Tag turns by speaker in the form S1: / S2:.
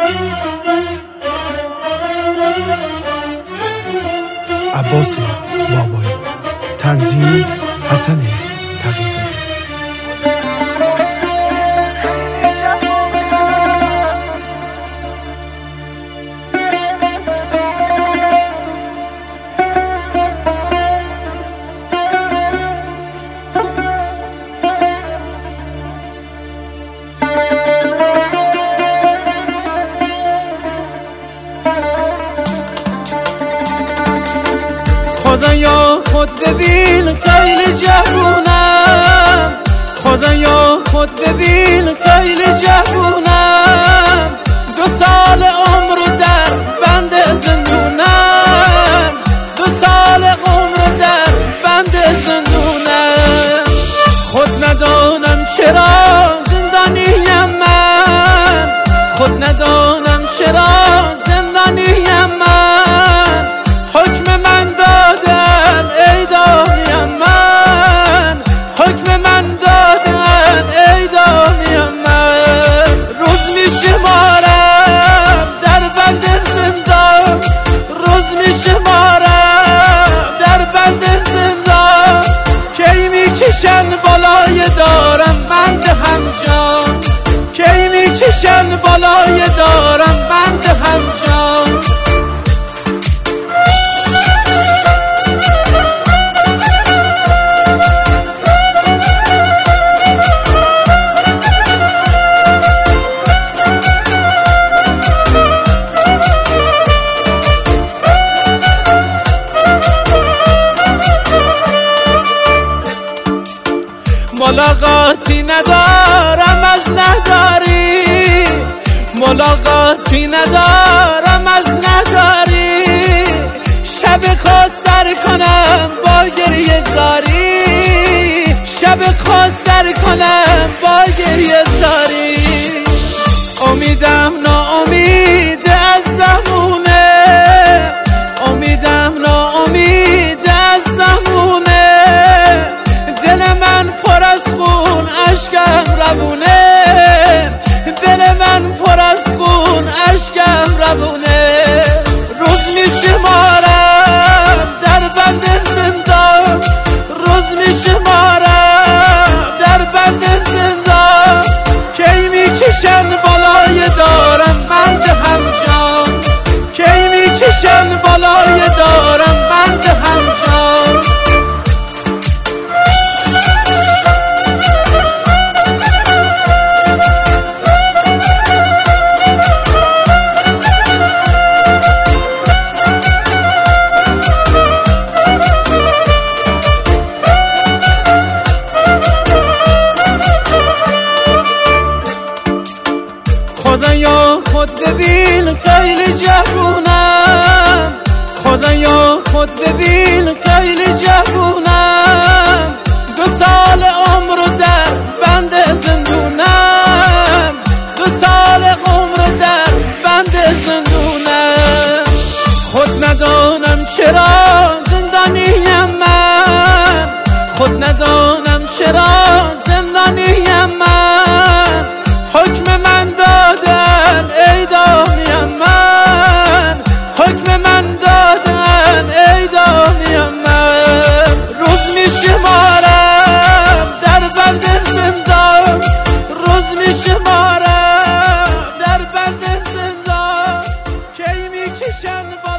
S1: عباس بابایی، تنظیم حسن تقی‌زاده.
S2: خدایا خود ببین خیلی جوونم، خدایا خود ببین خیلی جوونم، 2 سال عمر در بند زندونم، 2 سال عمر در بند زندونم. خود ندانم چرا زندانیم من، خود ندانم چرا زندانیم من، حکم من دادن اعدامیم من، حکم من دادن اعدامیم من. روز میشمارم در بند زندان، روز میشمارم در بند زندان، کی میکشن بالای دارم من دهم جان، کی میکشن بالای دارم من دهم جان. ملاقاتی ندارم از نداری، ملاقاتی ندارم از نداری، شب خود سر کنم با گریه زاری، شب خود سر کنم با گریه زاری. امیدم ناامید از زمونه، امیدم ناامید از زمونه، دل من پر از خون اشکم روونه، دل من پر از خون اشکم روونه. روز میشمارم در بند زندان، روز میشمارم در بند زندان، کی میکشن بالای دارم من دهم جان، کی میکشن بالای دارم من دهم جان. خدایا خود ببین خیلی جوونم، خدایا خود ببین خیلی جوونم، 2 سال عمر در بند زندونم، 2 سال عمر در بند زندونم. خود ندانم چرا زندانیم من، خود ندانم چرا زندانیم من، حکم من دادن اعدامیم من، حکم من دادن اعدامیم من. روز میشمارم در بند زندان، روز میشمارم در بند زندان، کی میکشن